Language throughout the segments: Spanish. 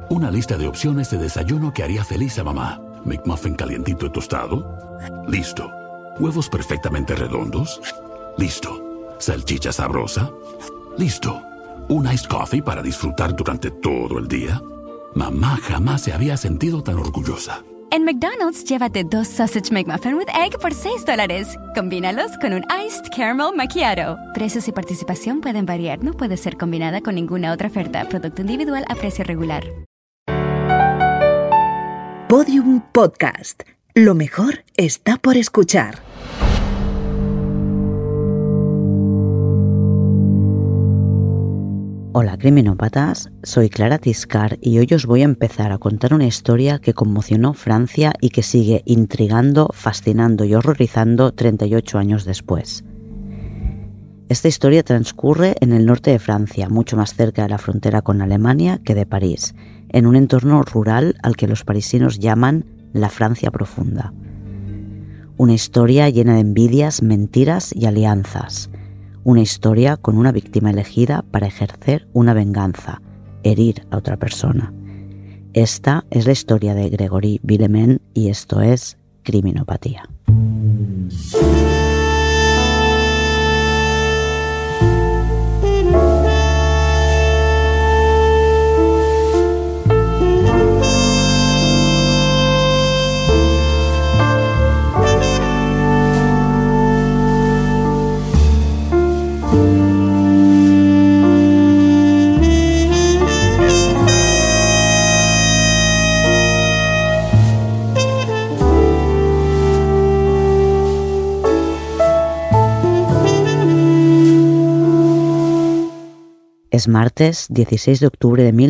Una lista de opciones de desayuno que haría feliz a mamá. McMuffin calientito y tostado. Listo. Huevos perfectamente redondos. Listo. Salchicha sabrosa. Listo. Un iced coffee para disfrutar durante todo el día. Mamá jamás se había sentido tan orgullosa. En McDonald's, llévate 2 Sausage McMuffin with Egg por $6. Combínalos con un Iced Caramel Macchiato. Precios y participación pueden variar. No puede ser combinada con ninguna otra oferta. Producto individual a precio regular. Podium Podcast. Lo mejor está por escuchar. Hola criminópatas, soy Clara Tiscar y hoy os voy a empezar a contar una historia que conmocionó Francia y que sigue intrigando, fascinando y horrorizando 38 años después. Esta historia transcurre en el norte de Francia, mucho más cerca de la frontera con Alemania que de París, en un entorno rural al que los parisinos llaman la Francia profunda. Una historia llena de envidias, mentiras y alianzas. Una historia con una víctima elegida para ejercer una venganza, herir a otra persona. Esta es la historia de Gregory Villemain y esto es Criminopatía. Es martes 16 de octubre de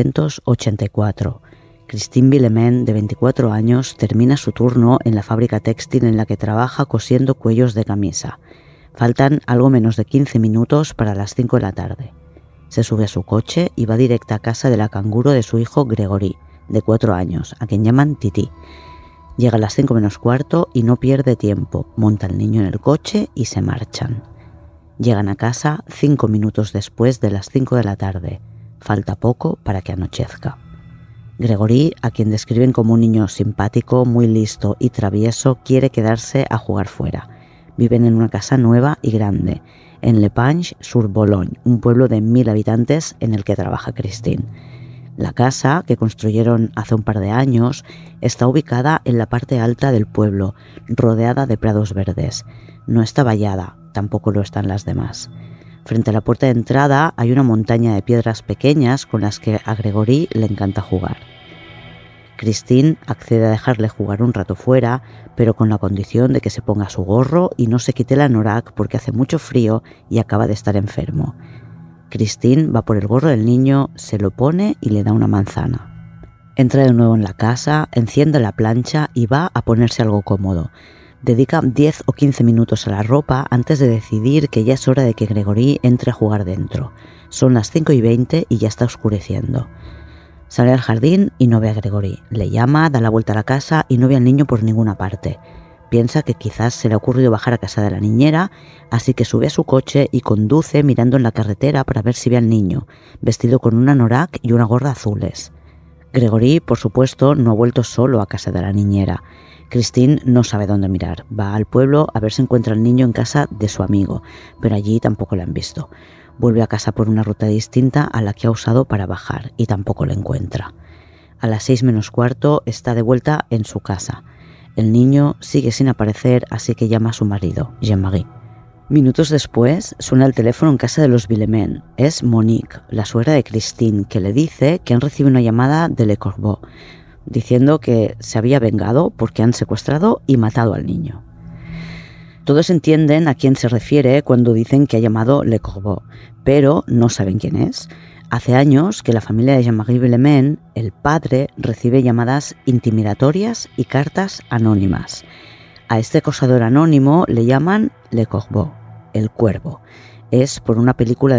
1984. Christine Villemain, de 24 años, termina su turno en la fábrica textil en la que trabaja cosiendo cuellos de camisa. Faltan algo menos de 15 minutos para las 5 de la tarde. Se sube a su coche y va directa a casa de la canguro de su hijo Gregory, de 4 años, a quien llaman Titi. Llega a las 5 menos cuarto y no pierde tiempo. Monta al niño en el coche y se marchan. Llegan a casa 5 minutos después de las 5 de la tarde. Falta poco para que anochezca. Gregory, a quien describen como un niño simpático, muy listo y travieso, quiere quedarse a jugar fuera. Viven en una casa nueva y grande, en Le Pange-sur-Bologne, un pueblo de 1000 habitantes en el que trabaja Christine. La casa, que construyeron hace un par de años, está ubicada en la parte alta del pueblo, rodeada de prados verdes. No está vallada, tampoco lo están las demás. Frente a la puerta de entrada hay una montaña de piedras pequeñas con las que a Gregory le encanta jugar. Christine accede a dejarle jugar un rato fuera, pero con la condición de que se ponga su gorro y no se quite la anorak porque hace mucho frío y acaba de estar enfermo. Christine va por el gorro del niño, se lo pone y le da una manzana. Entra de nuevo en la casa, enciende la plancha y va a ponerse algo cómodo. Dedica 10 o 15 minutos a la ropa antes de decidir que ya es hora de que Gregory entre a jugar dentro. Son las 5:20 y ya está oscureciendo. Sale al jardín y no ve a Gregory. Le llama, da la vuelta a la casa y no ve al niño por ninguna parte. Piensa que quizás se le ha ocurrido bajar a casa de la niñera, así que sube a su coche y conduce mirando en la carretera para ver si ve al niño, vestido con un anorak y una gorra azules. Gregory, por supuesto, no ha vuelto solo a casa de la niñera. Christine no sabe dónde mirar. Va al pueblo a ver si encuentra al niño en casa de su amigo, pero allí tampoco lo han visto. Vuelve a casa por una ruta distinta a la que ha usado para bajar y tampoco lo encuentra. A las 6 menos cuarto está de vuelta en su casa. El niño sigue sin aparecer, así que llama a su marido, Jean-Marie. Minutos después suena el teléfono en casa de los Villemain. Es Monique, la suegra de Christine, que le dice que han recibido una llamada de Le Corbeau, diciendo que se había vengado porque han secuestrado y matado al niño. Todos entienden a quién se refiere cuando dicen que ha llamado Le Corbeau, pero no saben quién es. Hace años que la familia de Jean-Marie Villemain, el padre, recibe llamadas intimidatorias y cartas anónimas. A este acosador anónimo le llaman Le Corbeau, el cuervo. Es por una película de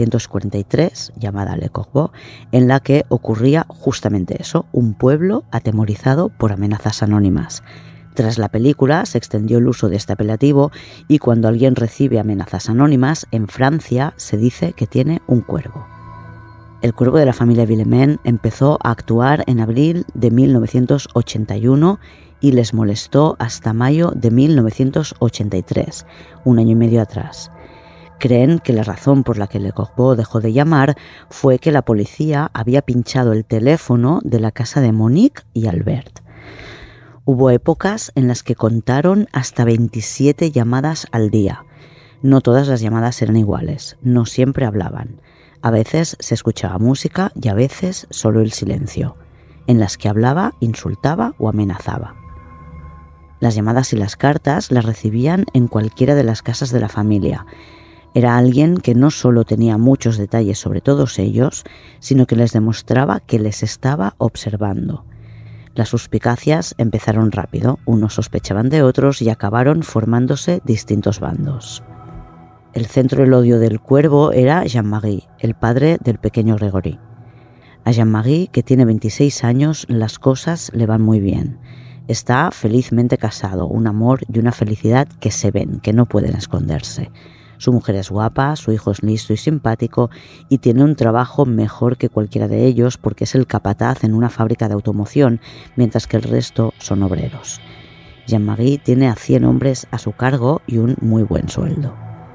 1943 llamada Le Corbeau, en la que ocurría justamente eso, un pueblo atemorizado por amenazas anónimas. Tras la película se extendió el uso de este apelativo y cuando alguien recibe amenazas anónimas, en Francia se dice que tiene un cuervo. El cuervo de la familia Villemain empezó a actuar en abril de 1981 y les molestó hasta mayo de 1983, un año y medio atrás. Creen que la razón por la que Le Corbeau dejó de llamar fue que la policía había pinchado el teléfono de la casa de Monique y Albert. Hubo épocas en las que contaron hasta 27 llamadas al día. No todas las llamadas eran iguales, no siempre hablaban. A veces se escuchaba música y a veces solo el silencio. En las que hablaba, insultaba o amenazaba. Las llamadas y las cartas las recibían en cualquiera de las casas de la familia. Era alguien que no solo tenía muchos detalles sobre todos ellos, sino que les demostraba que les estaba observando. Las suspicacias empezaron rápido, unos sospechaban de otros y acabaron formándose distintos bandos. El centro del odio del cuervo era Jean-Marie, el padre del pequeño Gregory. A Jean-Marie, que tiene 26 años, las cosas le van muy bien. Está felizmente casado, un amor y una felicidad que se ven, que no pueden esconderse. Su mujer es guapa, su hijo es listo y simpático y tiene un trabajo mejor que cualquiera de ellos porque es el capataz en una fábrica de automoción, mientras que el resto son obreros. Jean-Marie tiene a 100 hombres a su cargo y un muy buen sueldo.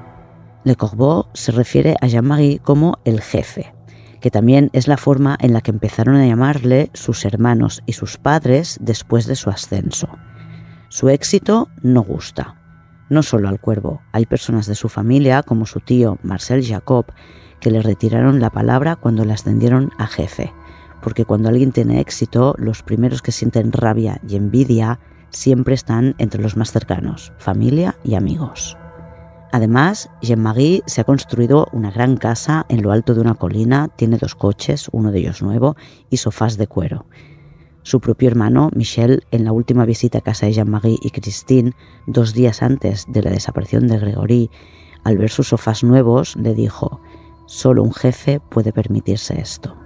Le Corbeau se refiere a Jean-Marie como el jefe, que también es la forma en la que empezaron a llamarle sus hermanos y sus padres después de su ascenso. Su éxito no gusta. No solo al cuervo, hay personas de su familia, como su tío Marcel Jacob, que le retiraron la palabra cuando le ascendieron a jefe, porque cuando alguien tiene éxito, los primeros que sienten rabia y envidia siempre están entre los más cercanos, familia y amigos. Además, Jean-Marie se ha construido una gran casa en lo alto de una colina, tiene 2 coches, uno de ellos nuevo, y sofás de cuero. Su propio hermano, Michel, en la última visita a casa de Jean-Marie y Christine, 2 días antes de la desaparición de Gregory, al ver sus sofás nuevos, le dijo: «Solo un jefe puede permitirse esto».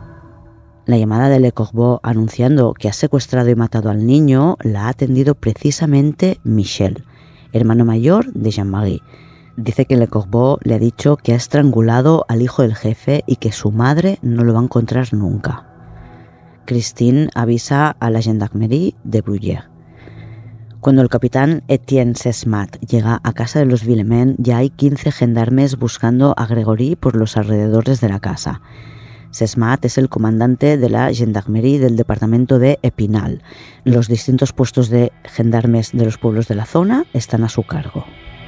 La llamada de Le Corbeau anunciando que ha secuestrado y matado al niño la ha atendido precisamente Michel, hermano mayor de Jean-Marie. Dice que Le Corbeau le ha dicho que ha estrangulado al hijo del jefe y que su madre no lo va a encontrar nunca. Christine avisa a la gendarmerie de Bruges. Cuando el capitán Etienne Sesmat llega a casa de los Villemain, ya hay 15 gendarmes buscando a Gregory por los alrededores de la casa. Sesmat es el comandante de la gendarmerie del departamento de Epinal. Los distintos puestos de gendarmes de los pueblos de la zona están a su cargo.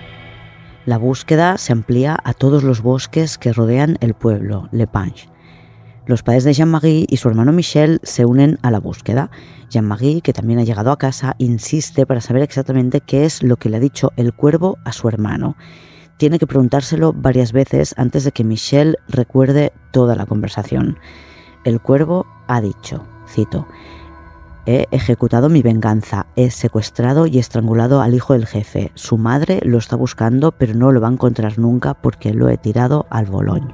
La búsqueda se amplía a todos los bosques que rodean el pueblo, Le Panche. Los padres de Jean-Marie y su hermano Michel se unen a la búsqueda. Jean-Marie, que también ha llegado a casa, insiste para saber exactamente qué es lo que le ha dicho el cuervo a su hermano. Tiene que preguntárselo varias veces antes de que Michel recuerde toda la conversación. El cuervo ha dicho, cito: «He ejecutado mi venganza, he secuestrado y estrangulado al hijo del jefe. Su madre lo está buscando, pero no lo va a encontrar nunca porque lo he tirado al Boulogne».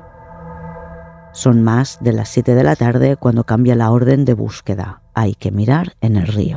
Son más de las 7 de la tarde cuando cambia la orden de búsqueda. Hay que mirar en el río.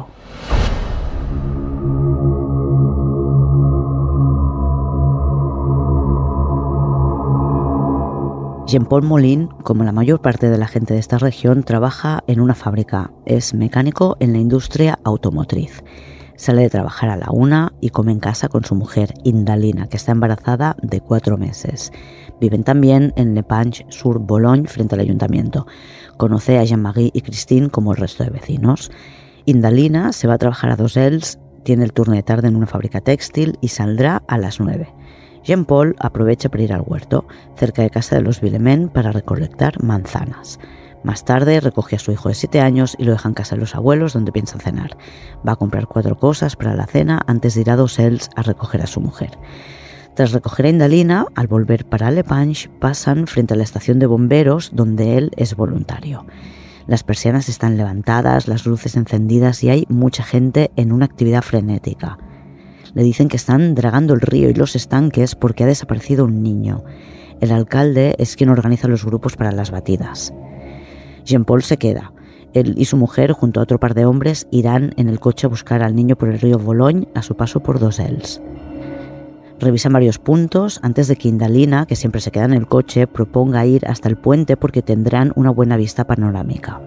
Jean-Paul Moulin, como la mayor parte de la gente de esta región, trabaja en una fábrica. Es mecánico en la industria automotriz. Sale de trabajar a la 1 y come en casa con su mujer, Indalina, que está embarazada de 4 meses. Viven también en Le Panche-sur-Boulogne, frente al ayuntamiento. Conoce a Jean-Marie y Christine como el resto de vecinos. Indalina se va a trabajar a Dosels, tiene el turno de tarde en una fábrica textil y saldrá a las 9. Jean-Paul aprovecha para ir al huerto, cerca de casa de los Villemain, para recolectar manzanas. Más tarde recoge a su hijo de 7 años y lo deja en casa de los abuelos, donde piensa cenar. Va a comprar 4 cosas para la cena antes de ir a Dosels a recoger a su mujer. Tras recoger a Indalina, al volver para Le Panche, pasan frente a la estación de bomberos, donde él es voluntario. Las persianas están levantadas, las luces encendidas y hay mucha gente en una actividad frenética. Le dicen que están dragando el río y los estanques porque ha desaparecido un niño. El alcalde es quien organiza los grupos para las batidas. Jean-Paul se queda. Él y su mujer, junto a otro par de hombres, irán en el coche a buscar al niño por el río Boulogne a su paso por Dosels. Revisan varios puntos antes de que Indalina, que siempre se queda en el coche, proponga ir hasta el puente porque tendrán una buena vista panorámica.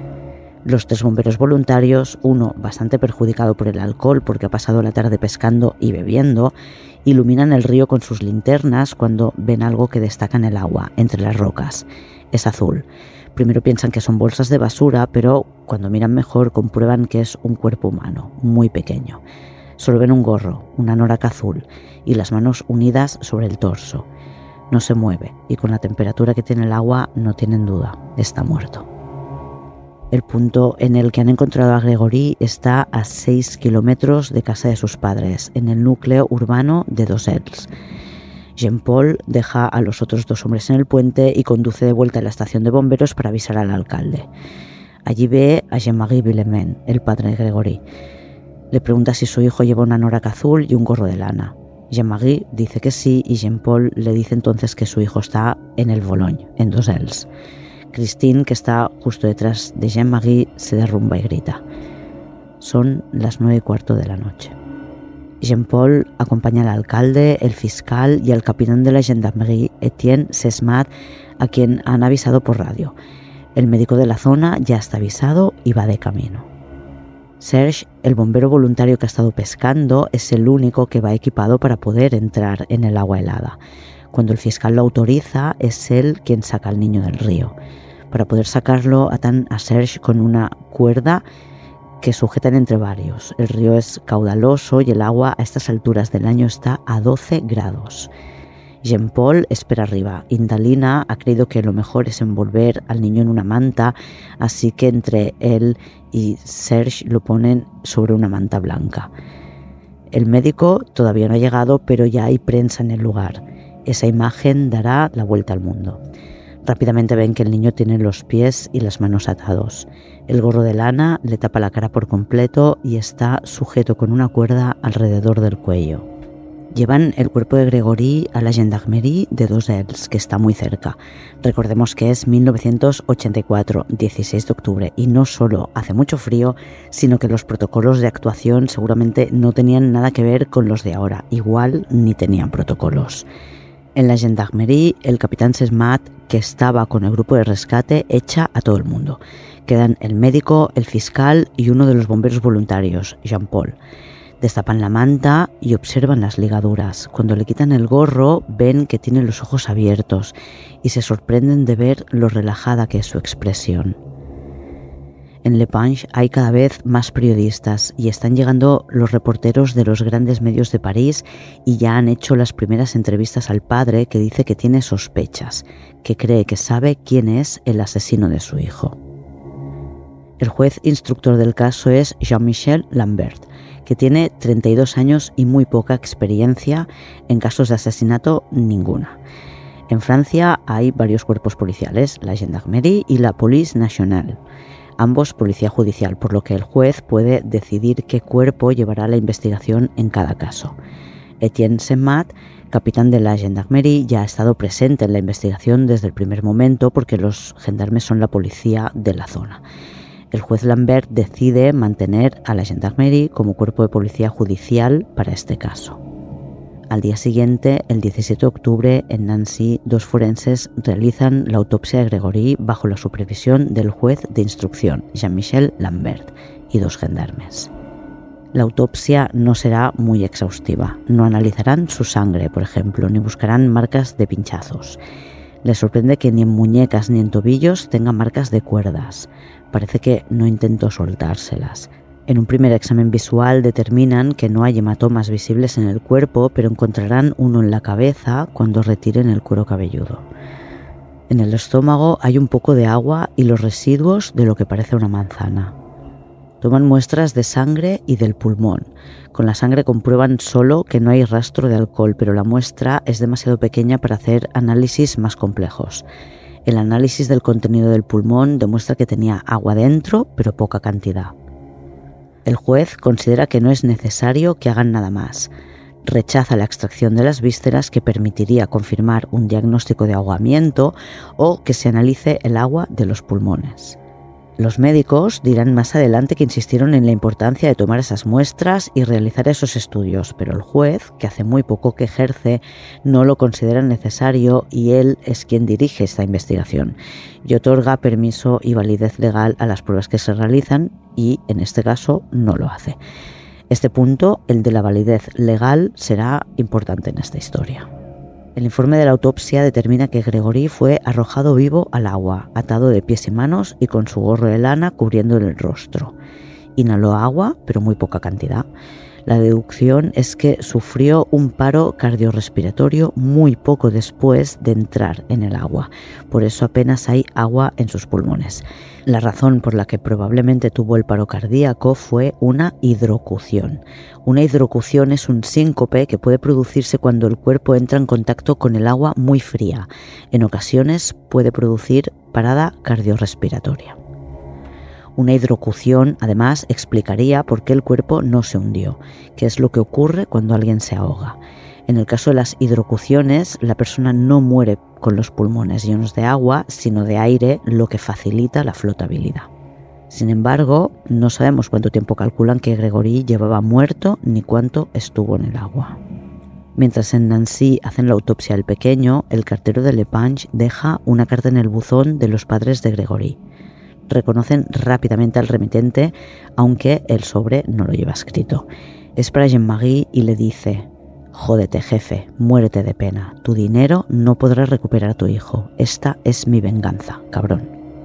Los 3 bomberos voluntarios, uno bastante perjudicado por el alcohol porque ha pasado la tarde pescando y bebiendo, iluminan el río con sus linternas cuando ven algo que destaca en el agua, entre las rocas. Es azul. Primero piensan que son bolsas de basura, pero cuando miran mejor comprueban que es un cuerpo humano, muy pequeño. Solo ven un gorro, una anorak azul y las manos unidas sobre el torso. No se mueve y con la temperatura que tiene el agua no tienen duda, está muerto. El punto en el que han encontrado a Gregory está a 6 kilómetros de casa de sus padres, en el núcleo urbano de Dos-Ells. Jean-Paul deja a los otros 2 hombres en el puente y conduce de vuelta a la estación de bomberos para avisar al alcalde. Allí ve a Jean-Marie Villemain, el padre de Gregory. Le pregunta si su hijo lleva una anorak azul y un gorro de lana. Jean-Marie dice que sí y Jean-Paul le dice entonces que su hijo está en el Boulogne, en Dos-Ells. Christine, que está justo detrás de Jean-Marie, se derrumba y grita. Son las 9:15 de la noche. Jean-Paul acompaña al alcalde, el fiscal y al capitán de la gendarmerie, Etienne Sesmat, a quien han avisado por radio. El médico de la zona ya está avisado y va de camino. Serge, el bombero voluntario que ha estado pescando, es el único que va equipado para poder entrar en el agua helada. Cuando el fiscal lo autoriza, es él quien saca al niño del río. Para poder sacarlo, atan a Serge con una cuerda que sujetan entre varios. El río es caudaloso y el agua a estas alturas del año está a 12 grados. Jean-Paul espera arriba. Indalina ha creído que lo mejor es envolver al niño en una manta, así que entre él y Serge lo ponen sobre una manta blanca. El médico todavía no ha llegado, pero ya hay prensa en el lugar. Esa imagen dará la vuelta al mundo. Rápidamente ven que el niño tiene los pies y las manos atados. El gorro de lana le tapa la cara por completo y está sujeto con una cuerda alrededor del cuello. Llevan el cuerpo de Gregory a la gendarmerie de Dos-Ells, que está muy cerca. Recordemos que es 1984, 16 de octubre, y no solo hace mucho frío, sino que los protocolos de actuación seguramente no tenían nada que ver con los de ahora. Igual ni tenían protocolos. En la gendarmerie, el capitán Sesmat, que estaba con el grupo de rescate, echa a todo el mundo. Quedan el médico, el fiscal y uno de los bomberos voluntarios, Jean-Paul. Destapan la manta y observan las ligaduras. Cuando le quitan el gorro, ven que tiene los ojos abiertos y se sorprenden de ver lo relajada que es su expresión. En Le Punch hay cada vez más periodistas y están llegando los reporteros de los grandes medios de París y ya han hecho las primeras entrevistas al padre, que dice que tiene sospechas, que cree que sabe quién es el asesino de su hijo. El juez instructor del caso es Jean-Michel Lambert, que tiene 32 años y muy poca experiencia en casos de asesinato, ninguna. En Francia hay varios cuerpos policiales, la Gendarmerie y la Police Nationale, ambos policía judicial, por lo que el juez puede decidir qué cuerpo llevará la investigación en cada caso. Etienne Sesmat, capitán de la Gendarmerie, ya ha estado presente en la investigación desde el primer momento porque los gendarmes son la policía de la zona. El juez Lambert decide mantener a la Gendarmerie como cuerpo de policía judicial para este caso. Al día siguiente, el 17 de octubre, en Nancy, 2 forenses realizan la autopsia de Gregory bajo la supervisión del juez de instrucción, Jean-Michel Lambert, y 2 gendarmes. La autopsia no será muy exhaustiva. No analizarán su sangre, por ejemplo, ni buscarán marcas de pinchazos. Les sorprende que ni en muñecas ni en tobillos tenga marcas de cuerdas. Parece que no intentó soltárselas. En un primer examen visual determinan que no hay hematomas visibles en el cuerpo, pero encontrarán uno en la cabeza cuando retiren el cuero cabelludo. En el estómago hay un poco de agua y los residuos de lo que parece una manzana. Toman muestras de sangre y del pulmón. Con la sangre comprueban solo que no hay rastro de alcohol, pero la muestra es demasiado pequeña para hacer análisis más complejos. El análisis del contenido del pulmón demuestra que tenía agua dentro, pero poca cantidad. El juez considera que no es necesario que hagan nada más. Rechaza la extracción de las vísceras, que permitiría confirmar un diagnóstico de ahogamiento, o que se analice el agua de los pulmones. Los médicos dirán más adelante que insistieron en la importancia de tomar esas muestras y realizar esos estudios, pero el juez, que hace muy poco que ejerce, no lo considera necesario y él es quien dirige esta investigación y otorga permiso y validez legal a las pruebas que se realizan y, en este caso, no lo hace. Este punto, el de la validez legal, será importante en esta historia. El informe de la autopsia determina que Gregory fue arrojado vivo al agua, atado de pies y manos y con su gorro de lana cubriéndole el rostro. Inhaló agua, pero muy poca cantidad. La deducción es que sufrió un paro cardiorrespiratorio muy poco después de entrar en el agua. Por eso apenas hay agua en sus pulmones. La razón por la que probablemente tuvo el paro cardíaco fue una hidrocución. Una hidrocución es un síncope que puede producirse cuando el cuerpo entra en contacto con el agua muy fría. En ocasiones puede producir parada cardiorrespiratoria. Una hidrocución, además, explicaría por qué el cuerpo no se hundió, que es lo que ocurre cuando alguien se ahoga. En el caso de las hidrocuciones, la persona no muere con los pulmones llenos de agua, sino de aire, lo que facilita la flotabilidad. Sin embargo, no sabemos cuánto tiempo calculan que Gregory llevaba muerto ni cuánto estuvo en el agua. Mientras en Nancy hacen la autopsia del pequeño, el cartero de Lepage deja una carta en el buzón de los padres de Gregory. Reconocen rápidamente al remitente, aunque el sobre no lo lleva escrito. Es para Jean-Marie y le dice: «Jódete, jefe, muérete de pena. Tu dinero no podrá recuperar a tu hijo. Esta es mi venganza, cabrón».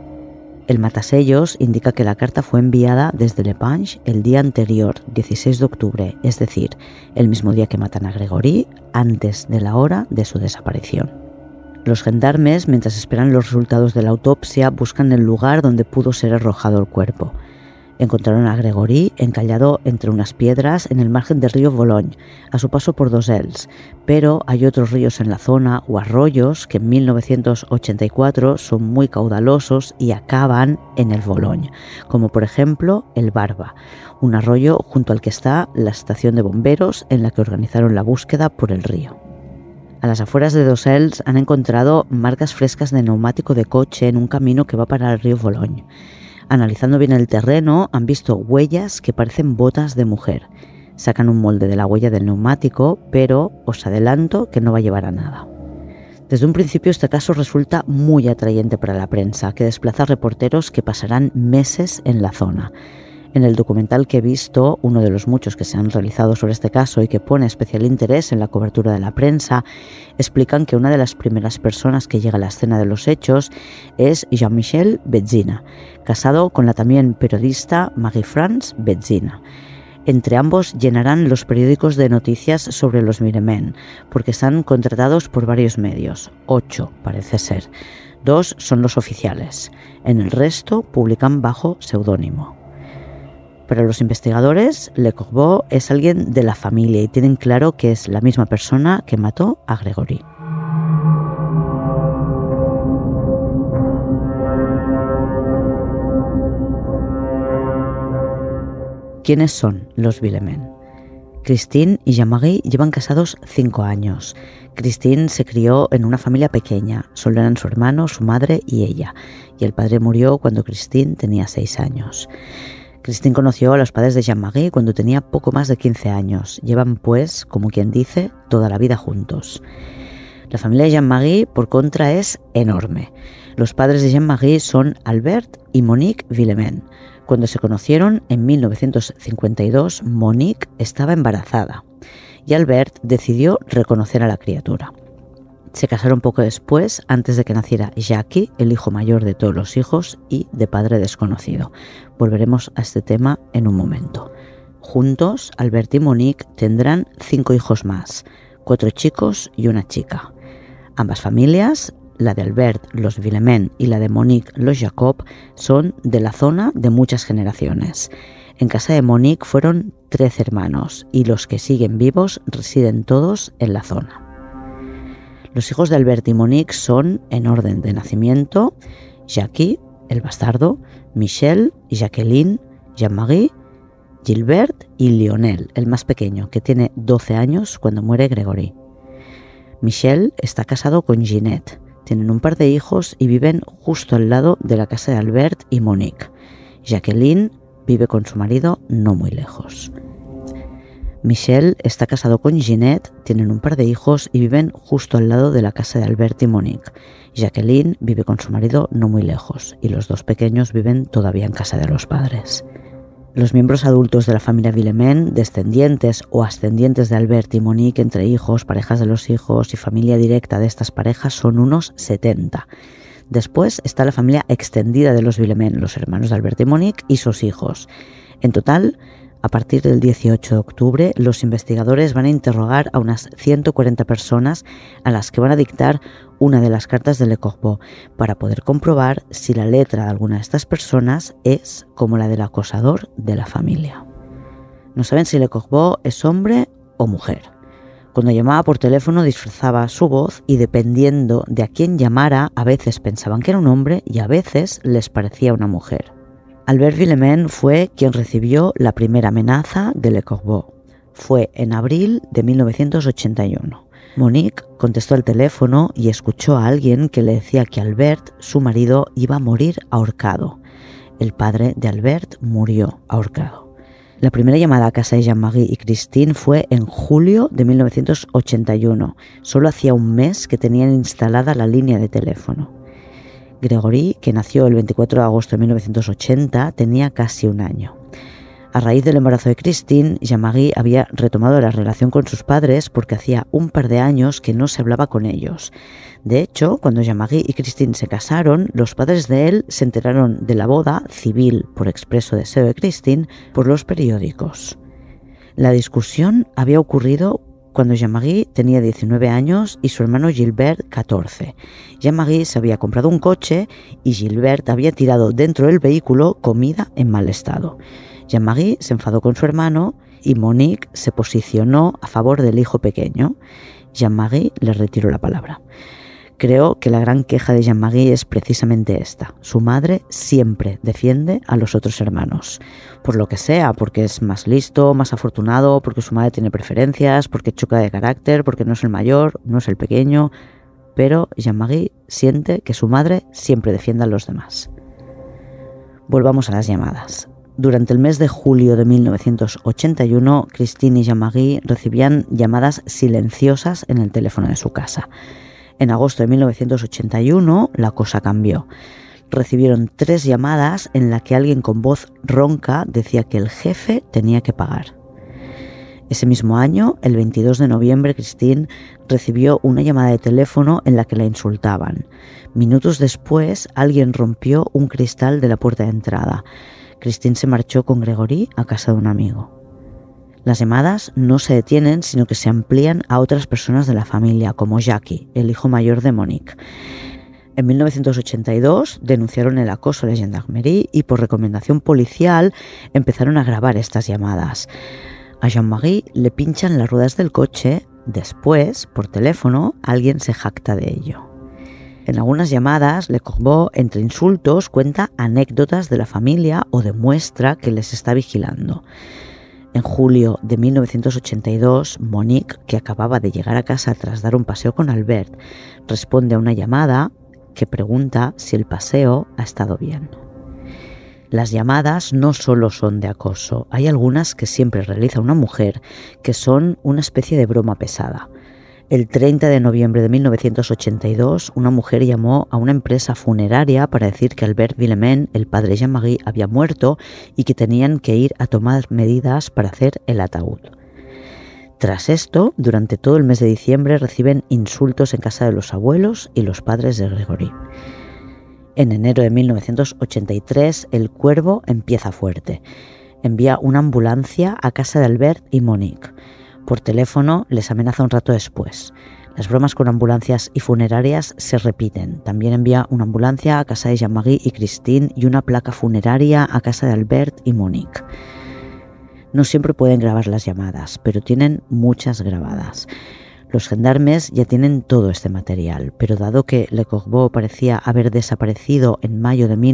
El matasellos indica que la carta fue enviada desde Lepage el día anterior, 16 de octubre, es decir, el mismo día que matan a Gregory, antes de la hora de su desaparición. Los gendarmes, mientras esperan los resultados de la autopsia, buscan el lugar donde pudo ser arrojado el cuerpo. Encontraron a Gregory encallado entre unas piedras en el margen del río Bologne, a su paso por Dosels, pero hay otros ríos en la zona o arroyos que en 1984 son muy caudalosos y acaban en el Bologne, como por ejemplo el Barba, un arroyo junto al que está la estación de bomberos en la que organizaron la búsqueda por el río. A las afueras de Dosels han encontrado marcas frescas de neumático de coche en un camino que va para el río Bologne. Analizando bien el terreno, han visto huellas que parecen botas de mujer. Sacan un molde de la huella del neumático, pero os adelanto que no va a llevar a nada. Desde un principio este caso resulta muy atrayente para la prensa, que desplaza reporteros que pasarán meses en la zona. En el documental que he visto, uno de los muchos que se han realizado sobre este caso y que pone especial interés en la cobertura de la prensa, explican que una de las primeras personas que llega a la escena de los hechos es Jean-Michel Betzina, casado con la también periodista Marie-France Betzina. Entre ambos llenarán los periódicos de noticias sobre los Miremén, porque están contratados por varios medios, 8 parece ser. 2 son los oficiales, en el resto publican bajo seudónimo. Para los investigadores, Le Corbeau es alguien de la familia y tienen claro que es la misma persona que mató a Gregory. ¿Quiénes son los Villemin? Christine y Jean-Marie llevan casados 5 años. Christine se crió en una familia pequeña, solo eran su hermano, su madre y ella, y el padre murió cuando Christine tenía 6 años. Christine conoció a los padres de Jean-Marie cuando tenía poco más de 15 años. Llevan, pues, como quien dice, toda la vida juntos. La familia de Jean-Marie, por contra, es enorme. Los padres de Jean-Marie son Albert y Monique Villemin. Cuando se conocieron, en 1952, Monique estaba embarazada y Albert decidió reconocer a la criatura. Se casaron poco después, antes de que naciera Jackie, el hijo mayor de todos los hijos y de padre desconocido. Volveremos a este tema en un momento. Juntos, Albert y Monique tendrán 5 hijos más, 4 chicos y una chica. Ambas familias, la de Albert, los Villemin, y la de Monique, los Jacob, son de la zona de muchas generaciones. En casa de Monique fueron 13 hermanos y los que siguen vivos residen todos en la zona. Los hijos de Albert y Monique son, en orden de nacimiento, Jackie, el bastardo, Michel, Jacqueline, Jean-Marie, Gilbert y Lionel, el más pequeño, que tiene 12 años cuando muere Gregory. Michel está casado con Ginette, tienen un par de hijos y viven justo al lado de la casa de Albert y Monique. Jacqueline vive con su marido no muy lejos. Michel está casado con Ginette, tienen un par de hijos y viven justo al lado de la casa de Albert y Monique. Jacqueline vive con su marido no muy lejos y los dos pequeños viven todavía en casa de los padres. Los miembros adultos de la familia Villemain, descendientes o ascendientes de Albert y Monique, entre hijos, parejas de los hijos y familia directa de estas parejas, son unos 70. Después está la familia extendida de los Villemain, los hermanos de Albert y Monique y sus hijos. En total, a partir del 18 de octubre, los investigadores van a interrogar a unas 140 personas a las que van a dictar una de las cartas de Le Corbeau para poder comprobar si la letra de alguna de estas personas es como la del acosador de la familia. No saben si Le Corbeau es hombre o mujer. Cuando llamaba por teléfono disfrazaba su voz y dependiendo de a quién llamara, a veces pensaban que era un hombre y a veces les parecía una mujer. Albert Villemain fue quien recibió la primera amenaza de Le Corbeau. Fue en abril de 1981. Monique contestó al teléfono y escuchó a alguien que le decía que Albert, su marido, iba a morir ahorcado. El padre de Albert murió ahorcado. La primera llamada a casa de Jean-Marie y Christine fue en julio de 1981. Solo hacía un mes que tenían instalada la línea de teléfono. Gregory, que nació el 24 de agosto de 1980, tenía casi un año. A raíz del embarazo de Christine, Jean-Marie había retomado la relación con sus padres porque hacía un par de años que no se hablaba con ellos. De hecho, cuando Jean-Marie y Christine se casaron, los padres de él se enteraron de la boda civil por expreso deseo de Christine por los periódicos. La discusión había ocurrido cuando Jean-Marie tenía 19 años y su hermano Gilbert 14. Jean-Marie se había comprado un coche y Gilbert había tirado dentro del vehículo comida en mal estado. Jean-Marie se enfadó con su hermano y Monique se posicionó a favor del hijo pequeño. Jean-Marie le retiró la palabra. Creo que la gran queja de Jean-Marie es precisamente esta. Su madre siempre defiende a los otros hermanos. Por lo que sea, porque es más listo, más afortunado, porque su madre tiene preferencias, porque choca de carácter, porque no es el mayor, no es el pequeño. Pero Jean-Marie siente que su madre siempre defiende a los demás. Volvamos a las llamadas. Durante el mes de julio de 1981, Christine y Jean-Marie recibían llamadas silenciosas en el teléfono de su casa. En agosto de 1981, la cosa cambió. Recibieron 3 llamadas en las que alguien con voz ronca decía que el jefe tenía que pagar. Ese mismo año, el 22 de noviembre, Christine recibió una llamada de teléfono en la que la insultaban. Minutos después, alguien rompió un cristal de la puerta de entrada. Christine se marchó con Gregory a casa de un amigo. Las llamadas no se detienen, sino que se amplían a otras personas de la familia, como Jackie, el hijo mayor de Monique. En 1982 denunciaron el acoso a la gendarmerie y por recomendación policial empezaron a grabar estas llamadas. A Jean-Marie le pinchan las ruedas del coche, después, por teléfono, alguien se jacta de ello. En algunas llamadas, Le Corbeau, entre insultos, cuenta anécdotas de la familia o demuestra que les está vigilando. En julio de 1982, Monique, que acababa de llegar a casa tras dar un paseo con Albert, responde a una llamada que pregunta si el paseo ha estado bien. Las llamadas no solo son de acoso, hay algunas que siempre realiza una mujer que son una especie de broma pesada. El 30 de noviembre de 1982, una mujer llamó a una empresa funeraria para decir que Albert Villemain, el padre de Jean-Marie, había muerto y que tenían que ir a tomar medidas para hacer el ataúd. Tras esto, durante todo el mes de diciembre reciben insultos en casa de los abuelos y los padres de Gregory. En enero de 1983, el Cuervo empieza fuerte. Envía una ambulancia a casa de Albert y Monique. Por teléfono les amenaza un rato después. Las bromas con ambulancias y funerarias se repiten. También envía una ambulancia a casa de Jean-Marie y Christine y una placa funeraria a casa de Albert y Monique. No siempre pueden grabar las llamadas, pero tienen muchas grabadas. Los gendarmes ya tienen todo este material, pero dado que Le Corbeau parecía haber desaparecido en mayo de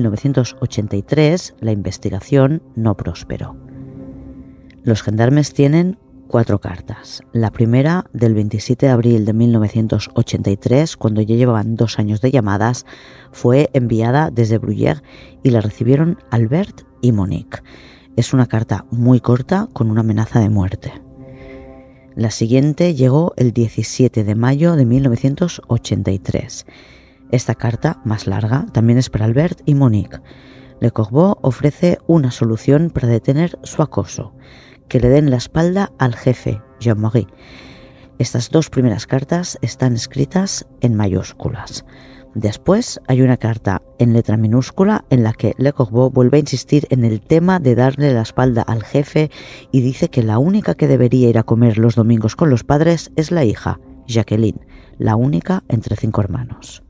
1983, la investigación no prosperó. Los gendarmes tienen 4 cartas. La primera, del 27 de abril de 1983, cuando ya llevaban 2 años de llamadas, fue enviada desde Bruyères y la recibieron Albert y Monique. Es una carta muy corta con una amenaza de muerte. La siguiente llegó el 17 de mayo de 1983. Esta carta, más larga, también es para Albert y Monique. Le Corbeau ofrece una solución para detener su acoso: que le den la espalda al jefe, Jean-Marie. Estas 2 primeras cartas están escritas en mayúsculas. Después hay una carta en letra minúscula en la que Le Corbeau vuelve a insistir en el tema de darle la espalda al jefe y dice que la única que debería ir a comer los domingos con los padres es la hija, Jacqueline, la única entre 5 hermanos.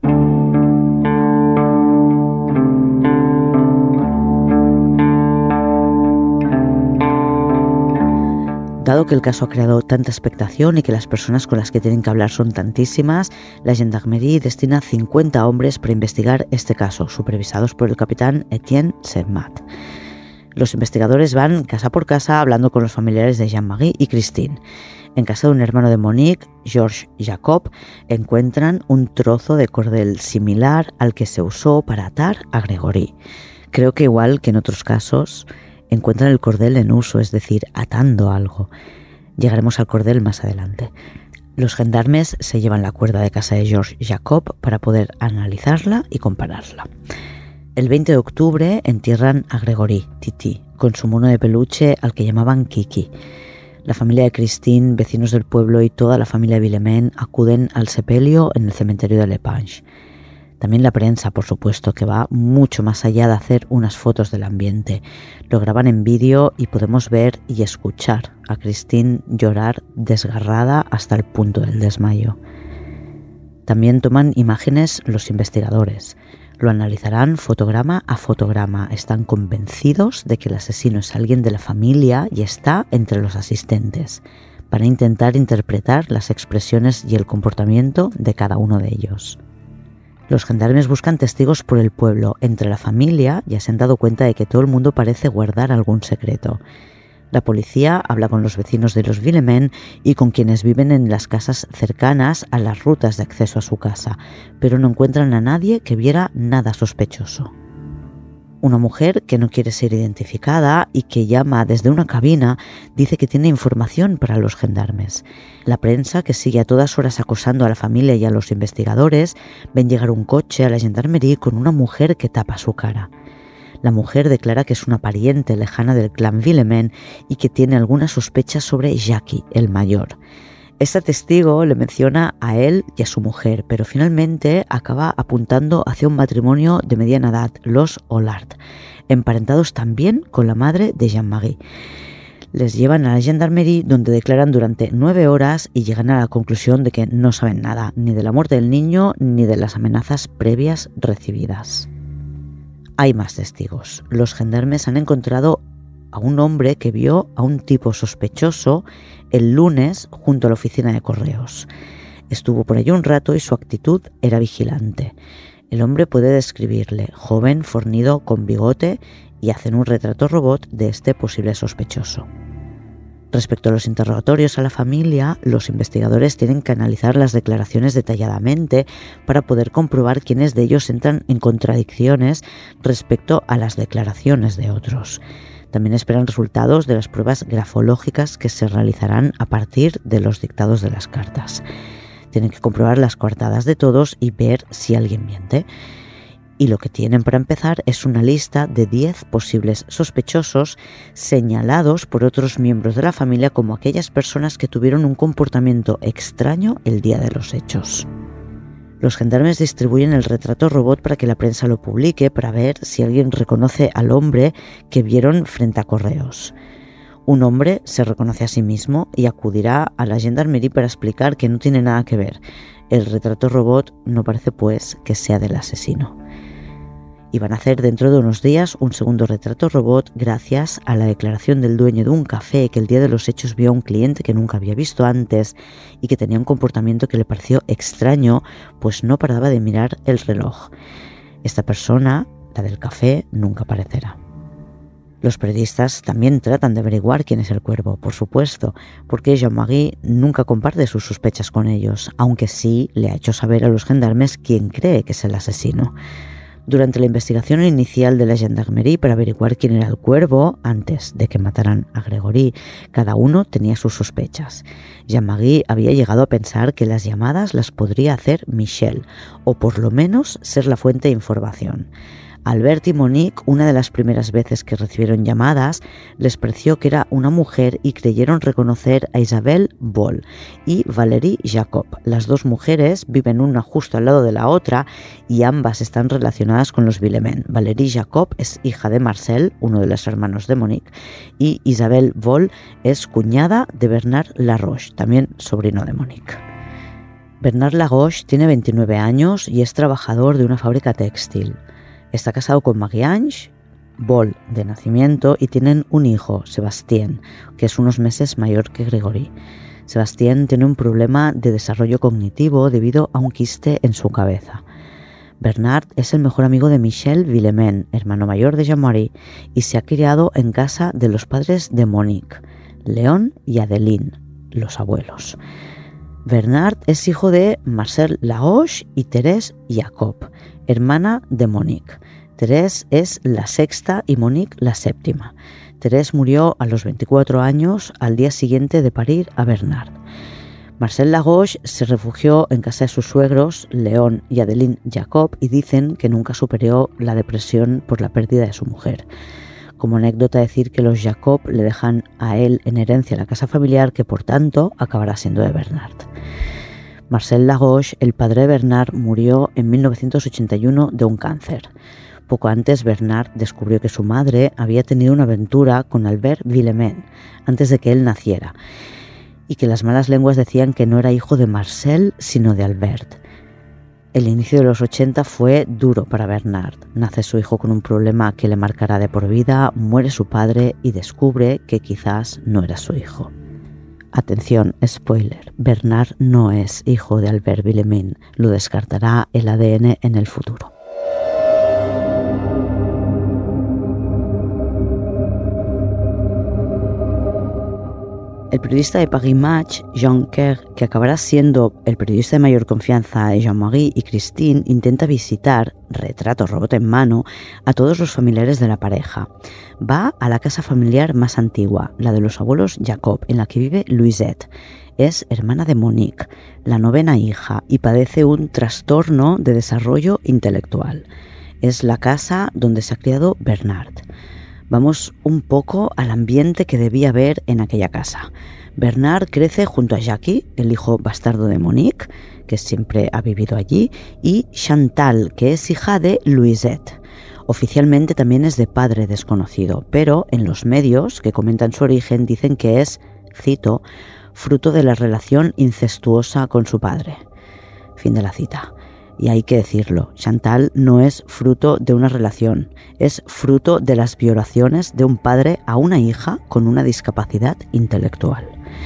Dado que el caso ha creado tanta expectación y que las personas con las que tienen que hablar son tantísimas, la Gendarmerie destina 50 hombres para investigar este caso, supervisados por el capitán Etienne Sermat. Los investigadores van casa por casa hablando con los familiares de Jean-Marie y Christine. En casa de un hermano de Monique, Georges Jacob, encuentran un trozo de cordel similar al que se usó para atar a Gregory. Creo que igual que en otros casos, encuentran el cordel en uso, es decir, atando algo. Llegaremos al cordel más adelante. Los gendarmes se llevan la cuerda de casa de Georges Jacob para poder analizarla y compararla. El 20 de octubre entierran a Gregory, Titi, con su mono de peluche al que llamaban Kiki. La familia de Christine, vecinos del pueblo y toda la familia de Villemén acuden al sepelio en el cementerio de Lepange. También la prensa, por supuesto, que va mucho más allá de hacer unas fotos del ambiente. Lo graban en vídeo y podemos ver y escuchar a Christine llorar desgarrada hasta el punto del desmayo. También toman imágenes los investigadores. Lo analizarán fotograma a fotograma. Están convencidos de que el asesino es alguien de la familia y está entre los asistentes, para intentar interpretar las expresiones y el comportamiento de cada uno de ellos. Los gendarmes buscan testigos por el pueblo. Entre la familia ya se han dado cuenta de que todo el mundo parece guardar algún secreto. La policía habla con los vecinos de los Villemén y con quienes viven en las casas cercanas a las rutas de acceso a su casa, pero no encuentran a nadie que viera nada sospechoso. Una mujer que no quiere ser identificada y que llama desde una cabina dice que tiene información para los gendarmes. La prensa, que sigue a todas horas acosando a la familia y a los investigadores, ven llegar un coche a la Gendarmerie con una mujer que tapa su cara. La mujer declara que es una pariente lejana del clan Villemén y que tiene algunas sospechas sobre Jackie, el mayor. Este testigo le menciona a él y a su mujer, pero finalmente acaba apuntando hacia un matrimonio de mediana edad, los Hollard, emparentados también con la madre de Jean-Marie. Les llevan a la Gendarmerie, donde declaran durante 9 horas y llegan a la conclusión de que no saben nada, ni de la muerte del niño ni de las amenazas previas recibidas. Hay más testigos. Los gendarmes han encontrado a un hombre que vio a un tipo sospechoso el lunes junto a la oficina de correos. Estuvo por allí un rato y su actitud era vigilante. El hombre puede describirle: joven, fornido, con bigote, y hacen un retrato robot de este posible sospechoso. Respecto a los interrogatorios a la familia, los investigadores tienen que analizar las declaraciones detalladamente para poder comprobar quiénes de ellos entran en contradicciones respecto a las declaraciones de otros. También esperan resultados de las pruebas grafológicas que se realizarán a partir de los dictados de las cartas. Tienen que comprobar las coartadas de todos y ver si alguien miente. Y lo que tienen para empezar es una lista de 10 posibles sospechosos señalados por otros miembros de la familia como aquellas personas que tuvieron un comportamiento extraño el día de los hechos. Los gendarmes distribuyen el retrato robot para que la prensa lo publique, para ver si alguien reconoce al hombre que vieron frente a correos. Un hombre se reconoce a sí mismo y acudirá a la Gendarmerie para explicar que no tiene nada que ver. El retrato robot no parece, pues, que sea del asesino. Y van a hacer dentro de unos días un segundo retrato robot gracias a la declaración del dueño de un café que el día de los hechos vio a un cliente que nunca había visto antes y que tenía un comportamiento que le pareció extraño, pues no paraba de mirar el reloj. Esta persona, la del café, nunca aparecerá. Los periodistas también tratan de averiguar quién es el cuervo, por supuesto, porque Jean-Marie nunca comparte sus sospechas con ellos, aunque sí le ha hecho saber a los gendarmes quién cree que es el asesino. Durante la investigación inicial de la gendarmerie para averiguar quién era el cuervo, antes de que mataran a Gregory, cada uno tenía sus sospechas. Jean-Marie había llegado a pensar que las llamadas las podría hacer Michel, o por lo menos ser la fuente de información. Albert y Monique, una de las primeras veces que recibieron llamadas, les pareció que era una mujer y creyeron reconocer a Isabelle Boll y Valérie Jacob. Las dos mujeres viven una justo al lado de la otra y ambas están relacionadas con los Villemain. Valérie Jacob es hija de Marcel, uno de los hermanos de Monique, y Isabelle Boll es cuñada de Bernard Laroche, también sobrino de Monique. Bernard Laroche tiene 29 años y es trabajador de una fábrica textil. Está casado con Marie-Ange Boll de nacimiento y tienen un hijo, Sébastien, que es unos meses mayor que Gregory. Sébastien tiene un problema de desarrollo cognitivo debido a un quiste en su cabeza. Bernard es el mejor amigo de Michel Villemain, hermano mayor de Jean-Marie, y se ha criado en casa de los padres de Monique, Léon y Adeline, los abuelos. Bernard es hijo de Marcel Laroche y Thérèse Jacob, hermana de Monique. Thérèse es la sexta y Monique la séptima. Thérèse murió a los 24 años al día siguiente de parir a Bernard. Marcel Laroche se refugió en casa de sus suegros, Léon y Adeline Jacob, y dicen que nunca superó la depresión por la pérdida de su mujer. Como anécdota decir que los Jacob le dejan a él en herencia la casa familiar, que por tanto acabará siendo de Bernard. Marcel Laroche, el padre de Bernard, murió en 1981 de un cáncer. Poco antes, Bernard descubrió que su madre había tenido una aventura con Albert Villemain antes de que él naciera, y que las malas lenguas decían que no era hijo de Marcel, sino de Albert. El inicio de los 80 fue duro para Bernard. Nace su hijo con un problema que le marcará de por vida, muere su padre y descubre que quizás no era su hijo. Atención, spoiler, Bernard no es hijo de Albert Villemain, lo descartará el ADN en el futuro. El periodista de Paris Match, Jean Kerr, que acabará siendo el periodista de mayor confianza de Jean-Marie y Christine, intenta visitar, retrato robot en mano, a todos los familiares de la pareja. Va a la casa familiar más antigua, la de los abuelos Jacob, en la que vive Louisette. Es hermana de Monique, la novena hija, y padece un trastorno de desarrollo intelectual. Es la casa donde se ha criado Bernard. Vamos un poco al ambiente que debía haber en aquella casa. Bernard crece junto a Jackie, el hijo bastardo de Monique, que siempre ha vivido allí, y Chantal, que es hija de Louisette. Oficialmente también es de padre desconocido, pero en los medios que comentan su origen dicen que es, cito, fruto de la relación incestuosa con su padre. Fin de la cita. Y hay que decirlo, Chantal no es fruto de una relación, es fruto de las violaciones de un padre a una hija con una discapacidad intelectual.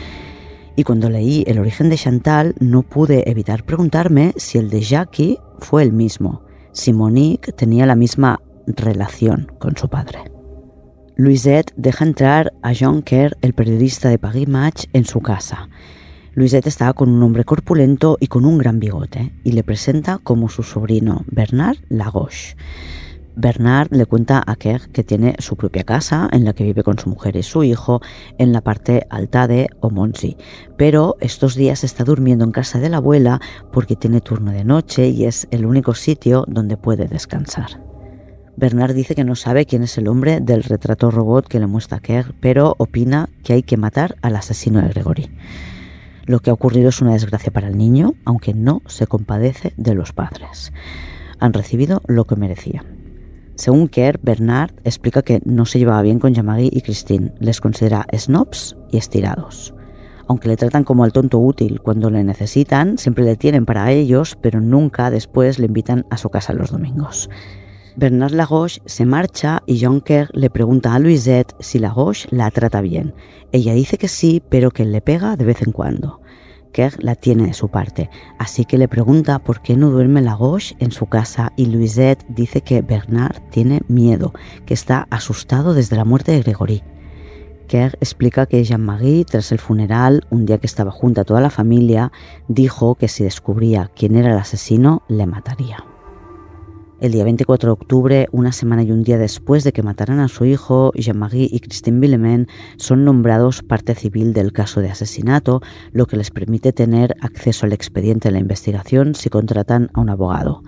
Y cuando leí el origen de Chantal, no pude evitar preguntarme si el de Jackie fue el mismo, si Monique tenía la misma relación con su padre. Louisette deja entrar a Jean Kerr, el periodista de Paris Match, en su casa. Louisette estaba con un hombre corpulento y con un gran bigote, y le presenta como su sobrino, Bernard Laroche. Bernard le cuenta a Kerr que tiene su propia casa en la que vive con su mujer y su hijo en la parte alta de Aumoncy, pero estos días está durmiendo en casa de la abuela porque tiene turno de noche y es el único sitio donde puede descansar. Bernard dice que no sabe quién es el hombre del retrato robot que le muestra Kerr, pero opina que hay que matar al asesino de Gregory. Lo que ha ocurrido es una desgracia para el niño, aunque no se compadece de los padres. Han recibido lo que merecían. Según Kerr, Bernard explica que no se llevaba bien con Jean-Marie y Christine. Les considera snobs y estirados. Aunque le tratan como al tonto útil, cuando le necesitan, siempre le tienen para ellos, pero nunca después le invitan a su casa los domingos. Bernard Laroche se marcha y Jean Kerr le pregunta a Louisette si Laroche la trata bien. Ella dice que sí, pero que le pega de vez en cuando. Kerr la tiene de su parte, así que le pregunta por qué no duerme Lagos en su casa y Louisette dice que Bernard tiene miedo, que está asustado desde la muerte de Gregory. Kerr explica que Jean-Marie, tras el funeral, un día que estaba junto a toda la familia, dijo que si descubría quién era el asesino, le mataría. El día 24 de octubre, una semana y un día después de que mataran a su hijo, Jean-Marie y Christine Villemain son nombrados parte civil del caso de asesinato, lo que les permite tener acceso al expediente de la investigación si contratan a un abogado.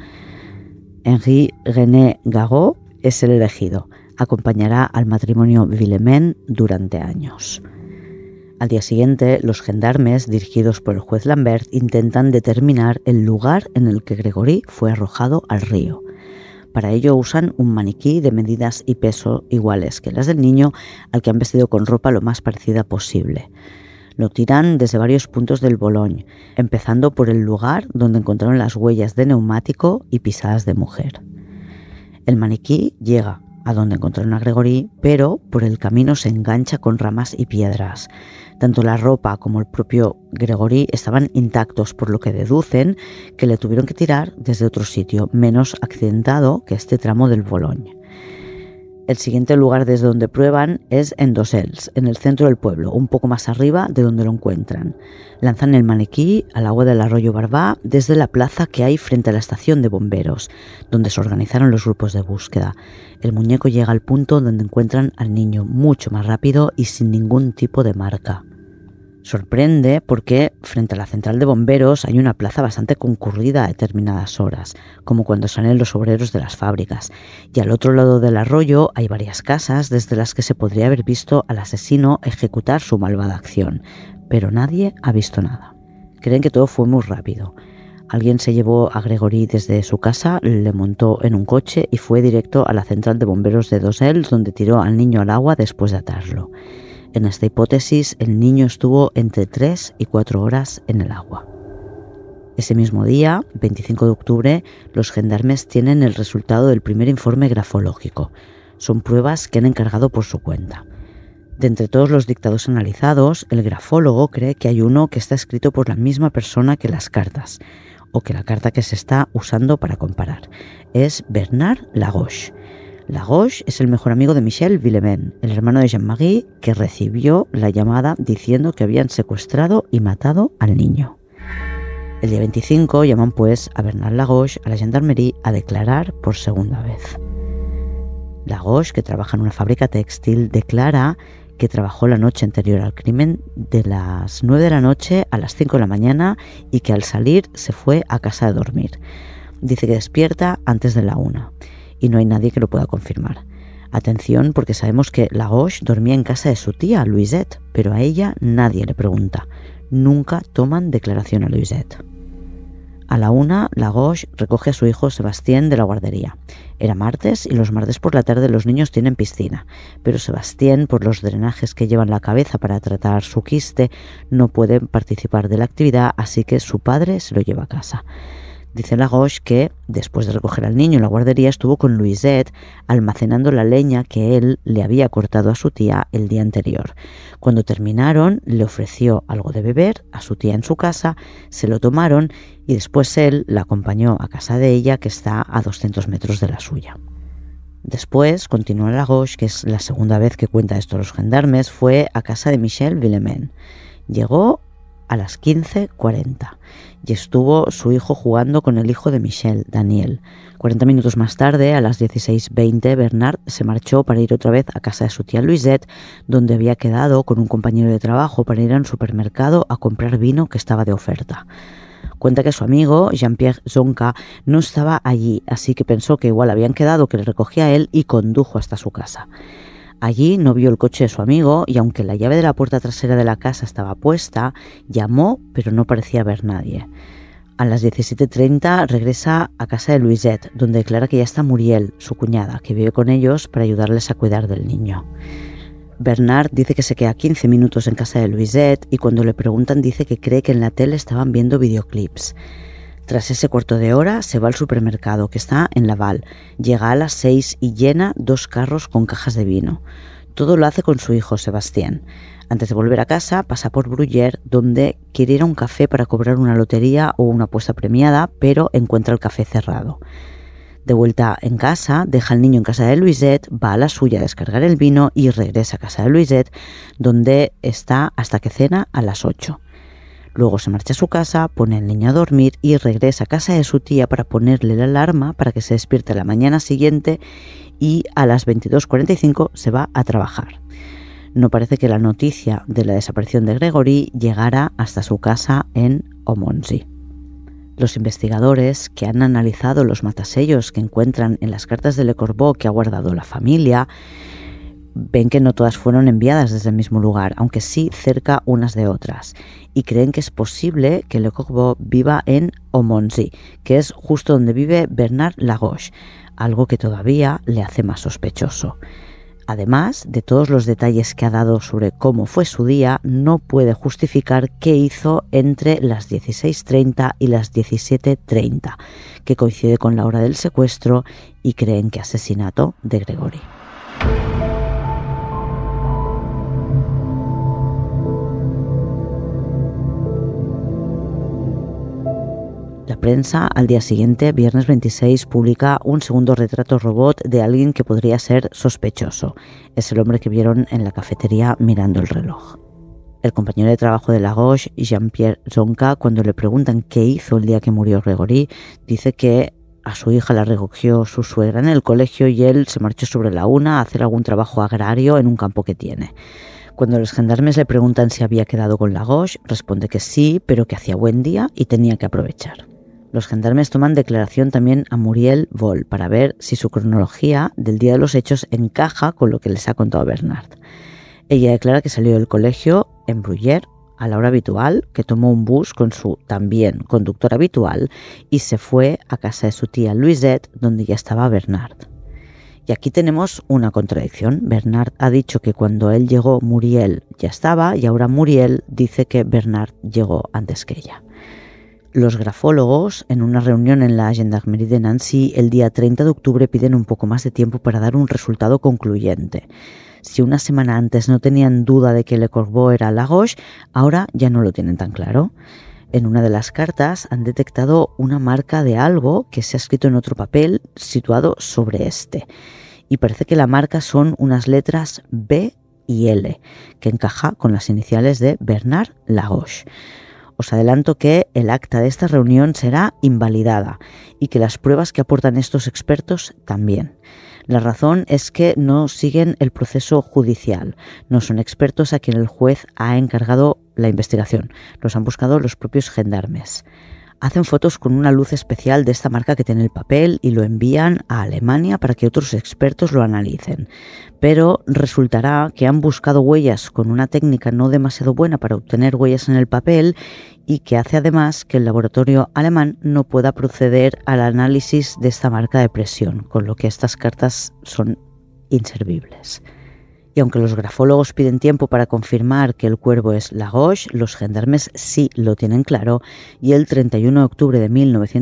Henri René Gagot es el elegido. Acompañará al matrimonio Villemain durante años. Al día siguiente, los gendarmes, dirigidos por el juez Lambert, intentan determinar el lugar en el que Gregory fue arrojado al río. Para ello usan un maniquí de medidas y peso iguales que las del niño, al que han vestido con ropa lo más parecida posible. Lo tiran desde varios puntos del Boulogne, empezando por el lugar donde encontraron las huellas de neumático y pisadas de mujer. El maniquí llega a donde encontraron a Gregory, pero por el camino se engancha con ramas y piedras. Tanto la ropa como el propio Gregory estaban intactos, por lo que deducen que le tuvieron que tirar desde otro sitio, menos accidentado que este tramo del Boulogne. El siguiente lugar desde donde prueban es en Dosels, en el centro del pueblo, un poco más arriba de donde lo encuentran. Lanzan el maniquí al agua del arroyo Barbá desde la plaza que hay frente a la estación de bomberos, donde se organizaron los grupos de búsqueda. El muñeco llega al punto donde encuentran al niño mucho más rápido y sin ningún tipo de marca. Sorprende porque frente a la central de bomberos hay una plaza bastante concurrida a determinadas horas, como cuando salen los obreros de las fábricas, y al otro lado del arroyo hay varias casas desde las que se podría haber visto al asesino ejecutar su malvada acción, pero nadie ha visto nada. Creen que todo fue muy rápido. Alguien se llevó a Gregory desde su casa, le montó en un coche y fue directo a la central de bomberos de Dosels, donde tiró al niño al agua después de atarlo. En esta hipótesis, el niño estuvo entre 3 y 4 horas en el agua. Ese mismo día, 25 de octubre, los gendarmes tienen el resultado del primer informe grafológico. Son pruebas que han encargado por su cuenta. De entre todos los dictados analizados, el grafólogo cree que hay uno que está escrito por la misma persona que las cartas, o que la carta que se está usando para comparar. Es Bernard Lagos. Lagos es el mejor amigo de Michel Villemain, el hermano de Jean-Marie, que recibió la llamada diciendo que habían secuestrado y matado al niño. El día 25 llaman pues a Bernard Lagos a la gendarmería a declarar por segunda vez. Lagos, que trabaja en una fábrica textil, declara que trabajó la noche anterior al crimen de las 9 de la noche a las 5 de la mañana y que al salir se fue a casa de dormir. Dice que despierta antes de la 1. Y no hay nadie que lo pueda confirmar. Atención, porque sabemos que Lagos dormía en casa de su tía, Louisette, pero a ella nadie le pregunta. Nunca toman declaración a Louisette. A la 1, Lagos recoge a su hijo Sebastien de la guardería. Era martes y los martes por la tarde los niños tienen piscina, pero Sebastien, por los drenajes que lleva en la cabeza para tratar su quiste, no puede participar de la actividad, así que su padre se lo lleva a casa. Dice Lagos que, después de recoger al niño en la guardería, estuvo con Louisette almacenando la leña que él le había cortado a su tía el día anterior. Cuando terminaron, le ofreció algo de beber a su tía en su casa, se lo tomaron y después él la acompañó a casa de ella, que está a 200 metros de la suya. Después, continúa Lagos, que es la segunda vez que cuenta esto a los gendarmes, fue a casa de Michel Villemain. Llegó a las 15:40 y estuvo su hijo jugando con el hijo de Michel, Daniel. 40 minutos más tarde, a las 16:20, Bernard se marchó para ir otra vez a casa de su tía Louisette, donde había quedado con un compañero de trabajo para ir a un supermercado a comprar vino que estaba de oferta. Cuenta que su amigo, Jean-Pierre Zonca, no estaba allí, así que pensó que igual habían quedado que le recogía a él y condujo hasta su casa. Allí no vio el coche de su amigo y aunque la llave de la puerta trasera de la casa estaba puesta, llamó pero no parecía haber nadie. A las 17:30 regresa a casa de Louisette, donde declara que ya está Muriel, su cuñada, que vive con ellos para ayudarles a cuidar del niño. Bernard dice que se queda 15 minutos en casa de Louisette y cuando le preguntan dice que cree que en la tele estaban viendo videoclips. Tras ese cuarto de hora se va al supermercado, que está en Laval. Llega a las 6 y llena 2 carros con cajas de vino. Todo lo hace con su hijo Sebastián. Antes de volver a casa, pasa por Bruyère, donde quiere ir a un café para cobrar una lotería o una apuesta premiada, pero encuentra el café cerrado. De vuelta en casa, deja al niño en casa de Louisette, va a la suya a descargar el vino y regresa a casa de Louisette, donde está hasta que cena a las 8. Luego se marcha a su casa, pone al niño a dormir y regresa a casa de su tía para ponerle la alarma para que se despierte la mañana siguiente, y a las 22:45 se va a trabajar. No parece que la noticia de la desaparición de Gregory llegara hasta su casa en Aumonsey. Los investigadores que han analizado los matasellos que encuentran en las cartas de Le Corbeau que ha guardado la familia ven que no todas fueron enviadas desde el mismo lugar, aunque sí cerca unas de otras, y creen que es posible que Le Corbeau viva en Aumonsey, que es justo donde vive Bernard Lagouche, algo que todavía le hace más sospechoso. Además de todos los detalles que ha dado sobre cómo fue su día, no puede justificar qué hizo entre las 16:30 y las 17:30, que coincide con la hora del secuestro, y creen que asesinato de Gregory. La prensa al día siguiente, viernes 26, publica un segundo retrato robot de alguien que podría ser sospechoso. Es el hombre que vieron en la cafetería mirando el reloj. El compañero de trabajo de Lagouche, Jean-Pierre Zonca, cuando le preguntan qué hizo el día que murió Gregory, dice que a su hija la recogió su suegra en el colegio y él se marchó sobre la 1 a hacer algún trabajo agrario en un campo que tiene. Cuando los gendarmes le preguntan si había quedado con Lagouche, responde que sí, pero que hacía buen día y tenía que aprovechar. Los gendarmes toman declaración también a Muriel Voll para ver si su cronología del día de los hechos encaja con lo que les ha contado Bernard. Ella declara que salió del colegio en Bruyère a la hora habitual, que tomó un bus con su también conductor habitual y se fue a casa de su tía Louisette, donde ya estaba Bernard. Y aquí tenemos una contradicción. Bernard ha dicho que cuando él llegó Muriel ya estaba, y ahora Muriel dice que Bernard llegó antes que ella. Los grafólogos, en una reunión en la Gendarmerie de Nancy el día 30 de octubre, piden un poco más de tiempo para dar un resultado concluyente. Si una semana antes no tenían duda de que Le Corbeau era Lagouche, ahora ya no lo tienen tan claro. En una de las cartas han detectado una marca de algo que se ha escrito en otro papel situado sobre este. Y parece que la marca son unas letras B y L, que encaja con las iniciales de Bernard Lagouche. Os adelanto que el acta de esta reunión será invalidada y que las pruebas que aportan estos expertos también. La razón es que no siguen el proceso judicial, no son expertos a quien el juez ha encargado la investigación, los han buscado los propios gendarmes. Hacen fotos con una luz especial de esta marca que tiene el papel y lo envían a Alemania para que otros expertos lo analicen. Pero resultará que han buscado huellas con una técnica no demasiado buena para obtener huellas en el papel y que hace además que el laboratorio alemán no pueda proceder al análisis de esta marca de presión, con lo que estas cartas son inservibles. Y aunque los grafólogos piden tiempo para confirmar que el cuervo es Lagouche, los gendarmes sí lo tienen claro, y el 31 de octubre de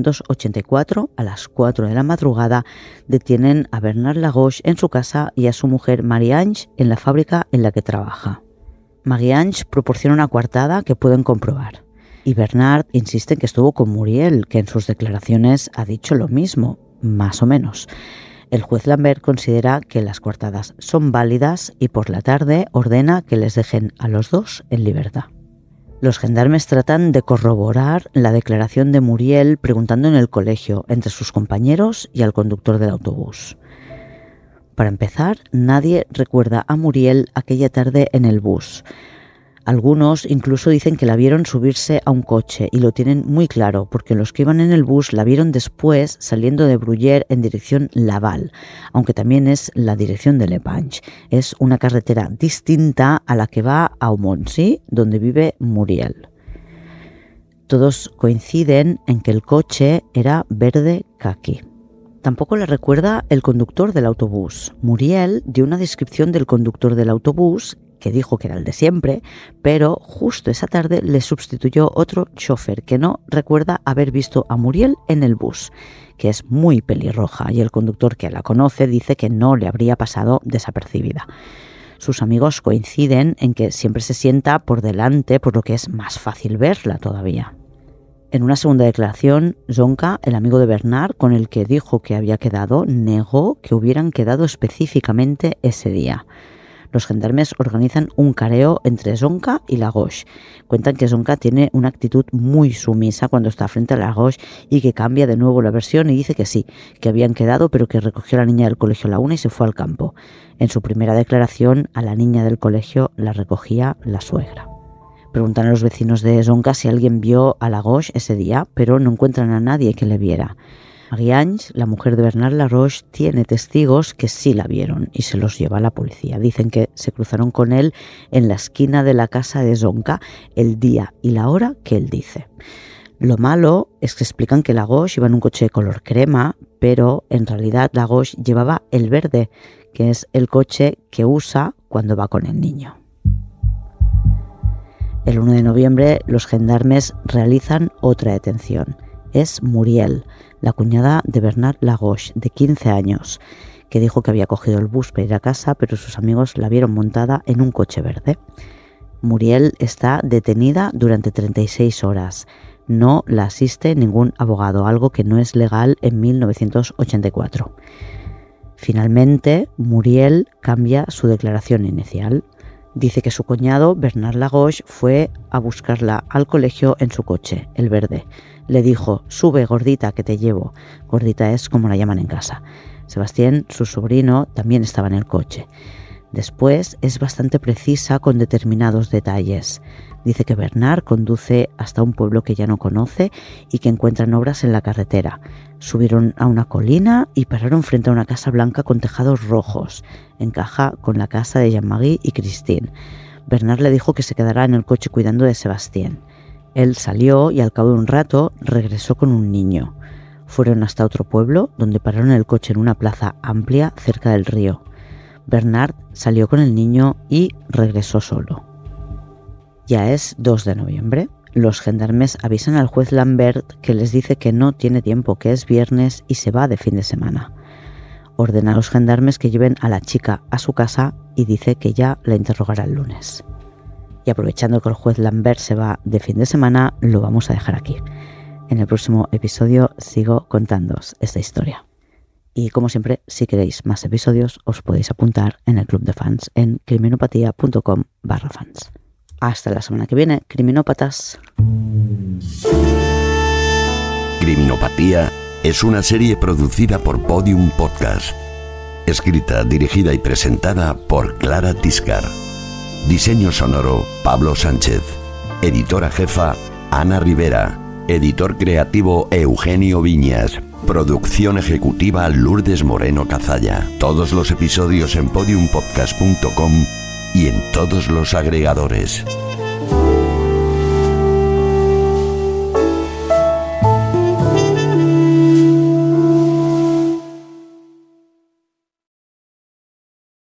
1984, a las 4 de la madrugada, detienen a Bernard Lagouche en su casa y a su mujer Marie-Ange en la fábrica en la que trabaja. Marie-Ange proporciona una coartada que pueden comprobar, y Bernard insiste en que estuvo con Muriel, que en sus declaraciones ha dicho lo mismo, más o menos. El juez Lambert considera que las coartadas son válidas y por la tarde ordena que les dejen a los dos en libertad. Los gendarmes tratan de corroborar la declaración de Muriel preguntando en el colegio, entre sus compañeros y al conductor del autobús. Para empezar, nadie recuerda a Muriel aquella tarde en el bus. Algunos incluso dicen que la vieron subirse a un coche y lo tienen muy claro porque los que iban en el bus la vieron después saliendo de Bruyère en dirección Laval, aunque también es la dirección de Lepage. Es una carretera distinta a la que va a Aumonsey, donde vive Muriel. Todos coinciden en que el coche era verde caqui. Tampoco la recuerda el conductor del autobús. Muriel dio una descripción del conductor del autobús que dijo que era el de siempre, pero justo esa tarde le sustituyó otro chofer que no recuerda haber visto a Muriel en el bus, que es muy pelirroja y el conductor que la conoce dice que no le habría pasado desapercibida. Sus amigos coinciden en que siempre se sienta por delante, por lo que es más fácil verla todavía. En una segunda declaración, Zonka, el amigo de Bernard con el que dijo que había quedado, negó que hubieran quedado específicamente ese día. Los gendarmes organizan un careo entre Zonka y Lagos. Cuentan que Zonka tiene una actitud muy sumisa cuando está frente a Lagos y que cambia de nuevo la versión y dice que sí, que habían quedado pero que recogió a la niña del colegio a la 1 y se fue al campo. En su primera declaración, a la niña del colegio la recogía la suegra. Preguntan a los vecinos de Zonka si alguien vio a Lagos ese día, pero no encuentran a nadie que le viera. Marie-Ange, la mujer de Bernard Laroche, tiene testigos que sí la vieron y se los lleva a la policía. Dicen que se cruzaron con él en la esquina de la casa de Zonka el día y la hora que él dice. Lo malo es que explican que Lagos iba en un coche de color crema, pero en realidad Lagos llevaba el verde, que es el coche que usa cuando va con el niño. El 1 de noviembre los gendarmes realizan otra detención. Es Muriel, la cuñada de Bernard Lagos, de 15 años, que dijo que había cogido el bus para ir a casa, pero sus amigos la vieron montada en un coche verde. Muriel está detenida durante 36 horas. No la asiste ningún abogado, algo que no es legal en 1984. Finalmente, Muriel cambia su declaración inicial. Dice que su cuñado, Bernard Lagos, fue a buscarla al colegio en su coche, el verde. Le dijo, sube gordita que te llevo. Gordita es como la llaman en casa. Sebastián, su sobrino, también estaba en el coche. Después es bastante precisa con determinados detalles. Dice que Bernard conduce hasta un pueblo que ya no conoce y que encuentran obras en la carretera. Subieron a una colina y pararon frente a una casa blanca con tejados rojos. Encaja con la casa de Jean-Marie y Christine. Bernard le dijo que se quedará en el coche cuidando de Sebastián. Él salió y al cabo de un rato regresó con un niño. Fueron hasta otro pueblo donde pararon el coche en una plaza amplia cerca del río. Bernard salió con el niño y regresó solo. Ya es 2 de noviembre. Los gendarmes avisan al juez Lambert que les dice que no tiene tiempo, que es viernes y se va de fin de semana. Ordena a los gendarmes que lleven a la chica a su casa y dice que ya la interrogará el lunes. Y aprovechando que el juez Lambert se va de fin de semana, lo vamos a dejar aquí. En el próximo episodio sigo contándoos esta historia. Y como siempre, si queréis más episodios, os podéis apuntar en el club de fans en criminopatía.com/fans. Hasta la semana que viene, criminópatas. Criminopatía es una serie producida por Podium Podcast. Escrita, dirigida y presentada por Clara Tiscar. Diseño sonoro, Pablo Sánchez. Editora jefa, Ana Rivera. Editor creativo, Eugenio Viñas. Producción ejecutiva, Lourdes Moreno Cazalla. Todos los episodios en podiumpodcast.com y en todos los agregadores.